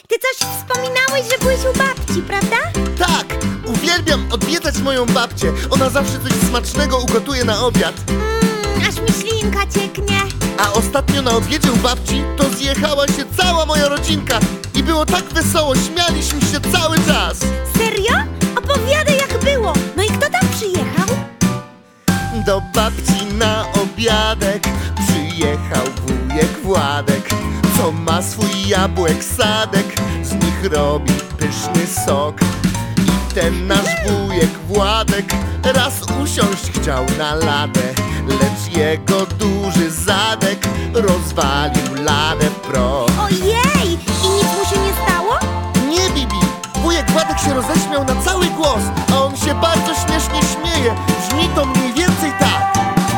ty coś wspominałeś, że byłeś u babci, prawda? Tak, uwielbiam odwiedzać moją babcię. Ona zawsze coś smacznego ugotuje na obiad. Aż mi ślinka cieknie. A ostatnio na obiedzie u babci to zjechała się cała moja rodzinka. I było tak wesoło, śmialiśmy się cały czas. Serio? Opowiadaj, jak było. No i kto tam przyjechał? Do babci na obiadek przyjechał wujek Władek, co ma swój jabłek sadek, z nich robi pyszny sok. I ten nasz wujek Władek raz usiąść chciał na ladę, lecz jego duży zadek rozwalił ladę w proch. Ojej! I nic mu się nie stało? Nie, Bibi! Wujek Władek się roześmiał na cały głos, a on się bardzo śmiesznie śmieje. Brzmi to mniej więcej tak.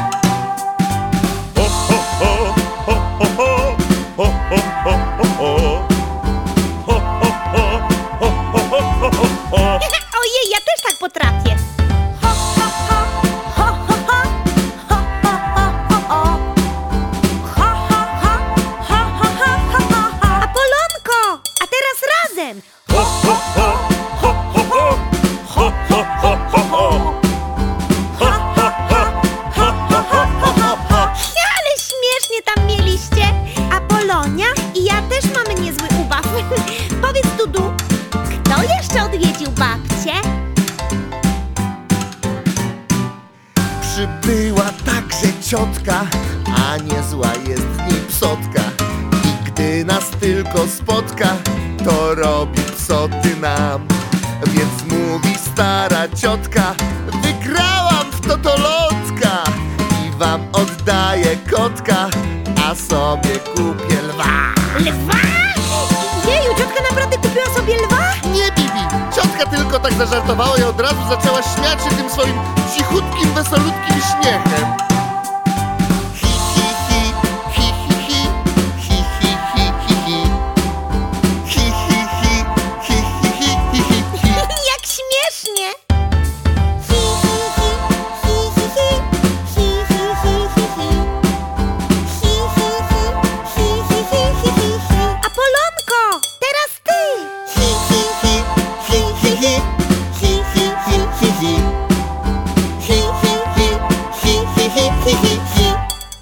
Ojej, ja też tak potrafię. Ho, ho, ho, ho, ho, ho, ho, ho, ho, ho. Ho, ho, ho, ho, ho, ho, ho, ho. Apolonko! A teraz razem! Ho, ho, ho, ho, ho, ho. Ho, ho, ho, ho, ho. Ho, ho, ho, ho, ho, ho, ho, ho. Ale śmiesznie tam mieliście. Apolonia i ja też mamy niezły ubaw. Powiedz, Dudu, kto jeszcze odwiedził babcię? Przybyła także ciotka, a niezła jest w niej psotka. I gdy nas tylko spotka, to robi psoty nam. Więc mówi stara ciotka: wygrałam w totolotka i wam oddaję kotka, a sobie kupię lwa. Lwa? Jeju, ciotka naprawdę kupiła sobie lwa? Nie, Bibi! Ciotka tylko tak zażartowała i od razu zaczęła śmiać się tym swoim cichutkim, wesolutkim śmiechem. Hi, hi, hi, hi, hi, hi, hi, hi, hi, hi, hi. Hi, hi, hi, hi, hi, hi, hi, hi, hi. Jak śmiesznie! Hi, hi, hi, hi, hi, hi, hi, hi, hi, hi, hi. Hi, hi, hi, hi, hi, hi, hi, hi, hi. Apolonko, teraz ty! Hi, hi, hi, hi, hi, hi, hi, hi, hi, hi, hi. Hi, hi, hi, hi, hi, hi, hi, hi, hi.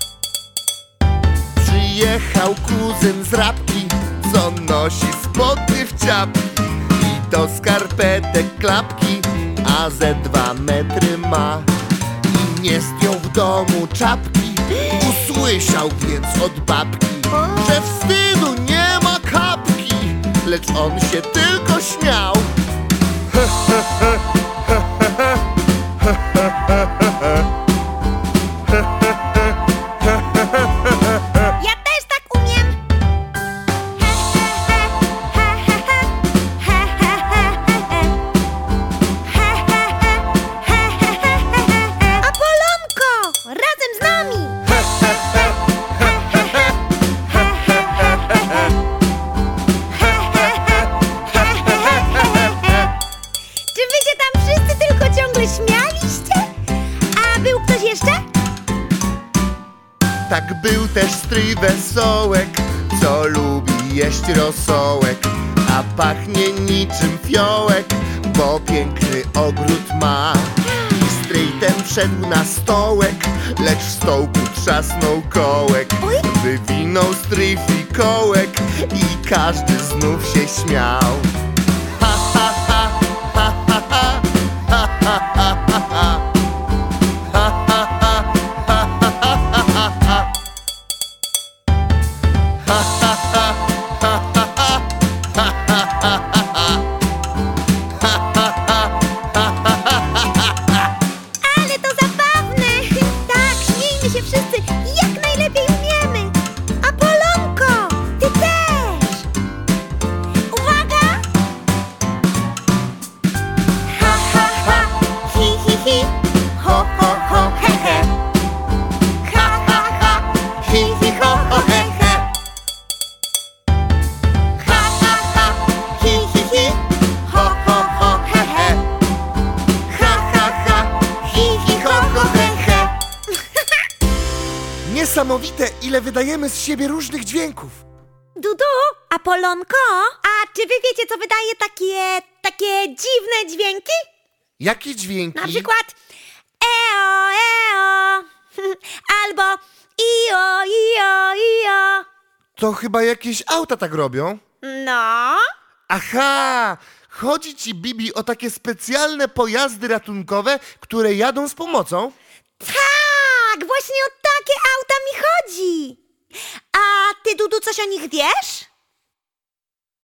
Przyjechał kuzyn z Rabki, co nosi spodnie w ciapki i do skarpetek klapki, a ze 2 metry ma. I nie zdjął w domu czapki, usłyszał więc od babki, że wstydu nie ma kapki, lecz on się tylko śmiał. Ja też tak umiem! He, he, he, he, he, he, he, he, he. He, he, he, he, he, he, he, he. Apolonko, razem z nami! He, he, he, he, he, he, he, he, he, he. He, he, he, he, he, he, he, he. Czy wy się tam wszyscy tylko ciągle śmialiście? A był ktoś jeszcze? Tak był też stryj Wesołek, co lubi jeść rosołek, a pachnie niczym fiołek, bo piękny ogród ma. I stryj ten wszedł na stołek, lecz w stołku trzasnął kołek. Oj. Wywinął stryj fikołek i każdy znów się śmiał. Ha, ha, ha, ha, ha, ha, ha, ha, ha, ha, ha. Ha, ha, ha, ha, ha, ha, ha, ha. Ha, ha, ha, ha, ha, ha. Ha, ha, ha, ha, ha. Ha, ha, ha, ha, ha, ha, ha. Ale to zabawne! Tak, śmiejmy się wszyscy jak najlepiej umiemy! Apolonko, ty też! Uwaga! Ha, ha, ha, hi, hi, hi, ho, ho, ho, he, he. Ha, ha, ha, hi, hi, ho, ho, he, he. Ha, ha, ha, hi, hi, hi, ho, ho, ho, he, he. Ha, ha, ha, hi, hi, ho, ho, he, he. Niesamowite, ile wydajemy z siebie różnych dźwięków. Dudu, Apolonko, a czy wy wiecie, co wydaje takie dziwne dźwięki? Jakie dźwięki? Na przykład eo, eo, albo io, io, io. To chyba jakieś auta tak robią. No, Aha! Chodzi ci, Bibi, o takie specjalne pojazdy ratunkowe, które jadą z pomocą? tak, właśnie o takie auta mi chodzi. A ty, Dudu, coś o nich wiesz?